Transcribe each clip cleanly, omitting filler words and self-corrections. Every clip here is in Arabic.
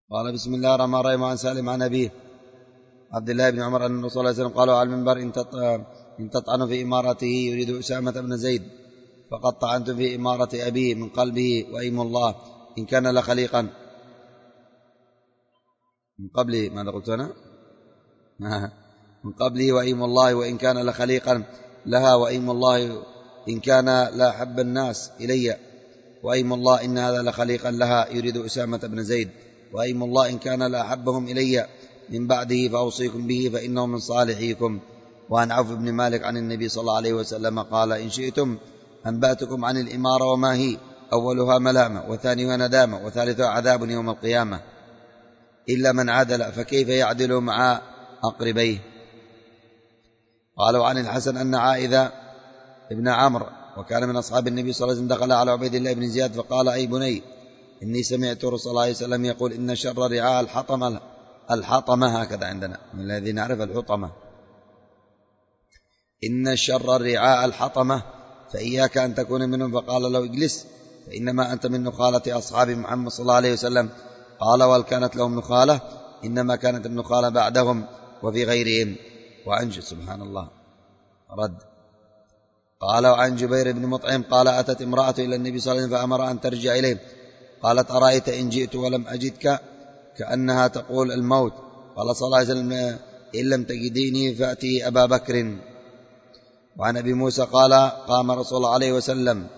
قال بسم الله الرحمن الرحيم. عن سالم عن أبيه عبد الله بن عمر أن الرسول صلى الله عليه وسلم قال على المنبر: إن تطعن في إمارته يريد أسامة بن زيد فقد طعنتم في إمارة أبيه من قلبه وأيم الله إن كان لخليقا من قبله. ماذا قلت أنا؟ من قبله وأيم الله وإن كان لخليقا لها وأيم الله إن كان لا حب الناس إلي وأيم الله إن هذا لخليقا لها يريد أسامة بن زيد وأيم الله إن كان لا أحبهم إلي من بعده فأوصيكم به فإنه من صالحيكم. وعن عوف بن مالك عن النبي صلى الله عليه وسلم قال: إن شئتم أنبأتكم عن الإمارة وما هي: أولها ملامة وثانيها ندامة وثالثها عذاب يوم القيامة إلا من عدل فكيف يعدل مع أقربيه. قالوا عن الحسن أن عائذة ابن عمرو وكان من أصحاب النبي صلى الله عليه وسلم دخل على عبيد الله بن زياد فقال: أي بني إني سمعت رسول الله صلى الله عليه وسلم يقول: إن شر رعاء الحطمة هكذا عندنا من الذين نعرف الحطمة، إن شر الرعاء الحطمة فإياك أن تكون منهم. فقال له: اجلس فإنما أنت من نخالة أصحاب محمد صلى الله عليه وسلم. قال: وهل كانت لهم نخالة؟ إنما كانت النخالة بعدهم وفي غيرهم. وعن سبحان الله رد. قال: وعن جبير بن مطعم قال: أتت امرأة إلى النبي صلى الله عليه وسلم فأمر أن ترجع إليه. قالت: أرأيت إن جئت ولم أجدك؟ كأنها تقول الموت. قال صلى الله عليه وسلم: إن لم تجديني فأتي أبا بكر. وعن أبي موسى قال: قام رسول الله عليه وسلم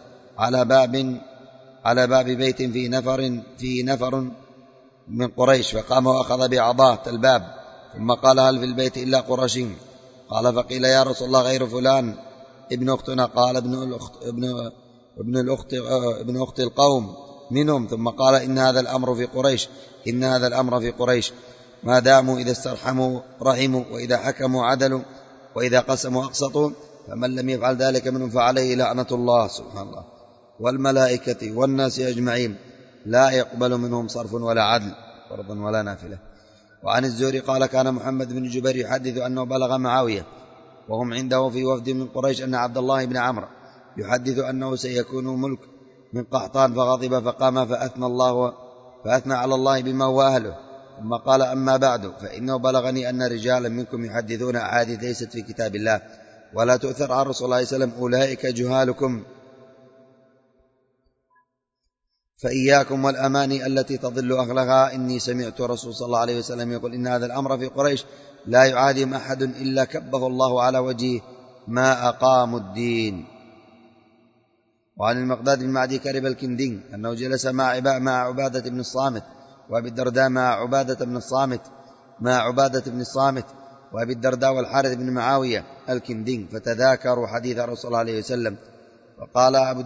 على باب بيت فيه نفر من قريش، فقام وأخذ بعضاة الباب ثم قال: هل في البيت إلا قرشي؟ قال: فقيل: يا رسول الله غير فلان ابن أختنا؟ قال: ابن أخت القوم منهم. ثم قال: إن هذا الأمر في قريش ما داموا إذا استرحموا رحموا وإذا حكموا عدلوا وإذا قسموا أقسطوا، فمن لم يفعل ذلك منهم فعليه لعنة الله سبحان الله والملائكة والناس أجمعين لا يقبل منهم صرف ولا عدل فرض ولا نافلة. وعن الزهري قال: كان محمد بن جبير يحدث أنه بلغ معاوية وهم عنده في وفد من قريش أن عبد الله بن عمرو يحدث أنه سيكون ملك من قحطان، فغضب فقام فأثنى على الله بما هو أهله، ثم قال: أما بعد فإنه بلغني أن رجالا منكم يحدثون أحاديث ليست في كتاب الله ولا تؤثر عن رسول الله صلى الله عليه وسلم، أولئك جهالكم، فإياكم والأماني التي تضل أهلها. إني سمعت رسول صلى الله عليه وسلم يقول: إن هذا الأمر في قريش لا يعادم أحد إلا كبه الله على وجهه ما أقاموا الدين. وعن المقداد بن معدي كرب الكندي أنه جلس مع عبادة بن الصامت وأبي الدرداء مع عبادة بن الصامت وأبي الدرداء والحارث بن معاوية الكندي، فتذاكروا حديث رسول الله عليه وسلم. فقال أبو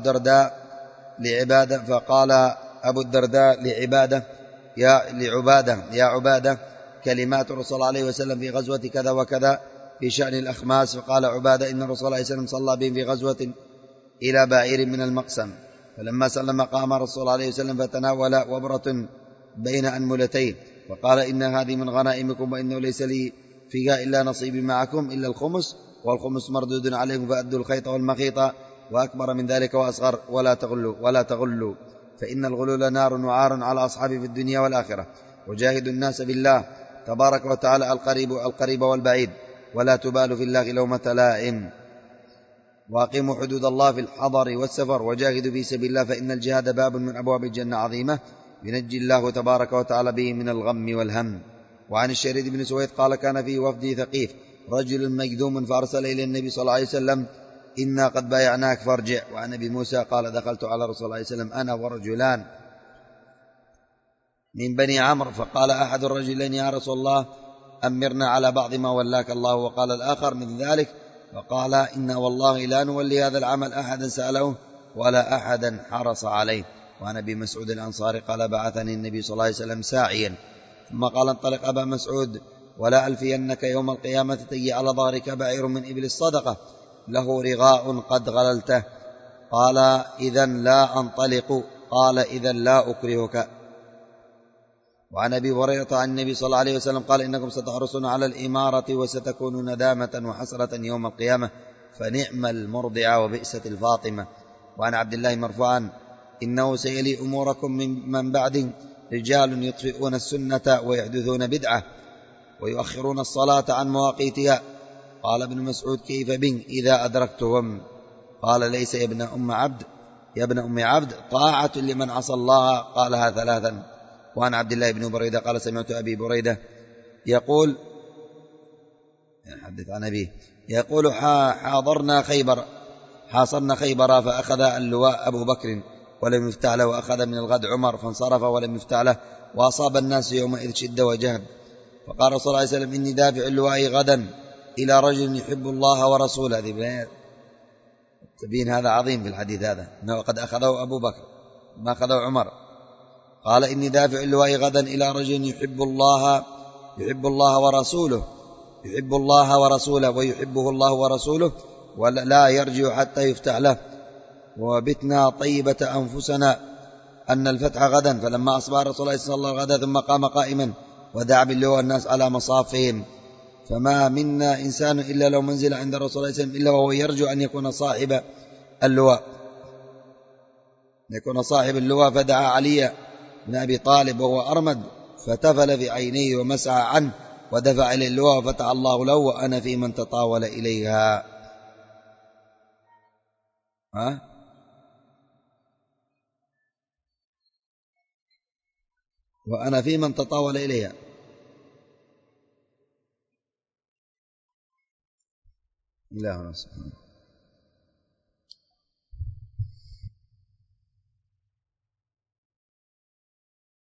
الدرداء لعبادة: يا عبادة كلمات رسول الله عليه وسلم في غزوة كذا وكذا في شأن الأخماس. فقال عبادة: إن الرسول الله عليه وسلم صلى بهم في غزوة إلى بعير من المقسم، فلما سلم قام رسول الله عليه وسلم فتناول وبرة بين أنملتين وقال: إن هذه من غنائمكم وإنه ليس لي فيها إلا نصيبي معكم إلا الخمس، والخمس مردود عليكم فأدوا الخيط والمخيط وأكبر من ذلك وأصغر ولا تغلوا فإن الغلول نار وعار على أصحابه في الدنيا والآخرة. وجاهدوا الناس بالله تبارك وتعالى القريب والبعيد ولا تبالوا في الله لومة لائم. وأقيموا حدود الله في الحضر والسفر وجاهدوا في سبيل الله فإن الجهاد باب من أبواب الجنة عظيمة ينجي الله تبارك وتعالى به من الغم والهم. وعن الشريد بن سويد قال: كان في وفد ثقيف رجل مجذوم فأرسل إلى النبي صلى الله عليه وسلم: إنا قد بايعناك فارجع. وعن أبي موسى قال: دخلت على رسول الله صلى الله عليه وسلم أنا ورجلان من بني عمرو، فقال أحد الرجلين: يا رسول الله أمرنا على بعض ما ولاك الله. وقال الآخر من ذلك، فقال: إنا والله لا نولي هذا العمل أحدا سأله ولا أحدا حرص عليه. وعن أبي مسعود الأنصاري قال: بعثني النبي صلى الله عليه وسلم ساعيا، ثم قال: انطلق أبا مسعود ولا ألفينك يوم القيامة تجي على ظهرك بعير من إبل الصدقة له رغاء قد غللته. قال: إذن لا أنطلق. قال: إذن لا أكرهك. وعن أبي هريرة عن النبي صلى الله عليه وسلم قال: إنكم ستحرصون على الإمارة وستكون ندامة وحسرة يوم القيامة، فنعم المرضعة وبئسة الفاطمة. وعن عبد الله مرفوعا: إنه سيلي أموركم من بعد رجال يطفئون السنة ويحدثون بدعة ويؤخرون الصلاة عن مواقيتها. قال ابن مسعود كيف بن إذا أدركتهم؟ قال ليس يا ابن أم عبد طاعة لمن عصى الله. قالها ثلاثا. وعن عبد الله بن بريدة قال سمعت أبي بريدة يقول يحدث عن أبيه يقول حاصرنا خيبر فأخذ اللواء أبو بكر ولم يفتح له، وأخذ من الغد عمر فانصرف ولم يفتح له، وأصاب الناس يومئذ شدة وجهد. فقال صلى الله عليه وسلم إني دافع اللواء غدا إلى رجل يحب الله ورسوله. تبين هذا عظيم في الحديث هذا أنه قد أخذه أبو بكر ما أخذه عمر. قال إني دافع اللواء غدا إلى رجل يحب الله ورسوله ويحبه الله ورسوله ولا يرجع حتى يفتح له، وبتنا طيبة أنفسنا أن الفتح غدا. فلما أصبح رسول الله صلى الله عليه وسلم غدا ثم قام قائما ودعا باللواء الناس على مصافهم. فما منا إنسان إلا لو منزل عند رسول الله صلى الله عليه وسلم إلا وهو يرجو أن يكون صاحب اللواء. فدعا علي بن أبي طالب وهو أرمد فتفل في عينيه ومسح عنه ودفع إلى اللواء وفتح الله له وأنا في من تطاول إليها. وأنا في من تطاول إليها. الله سبحانه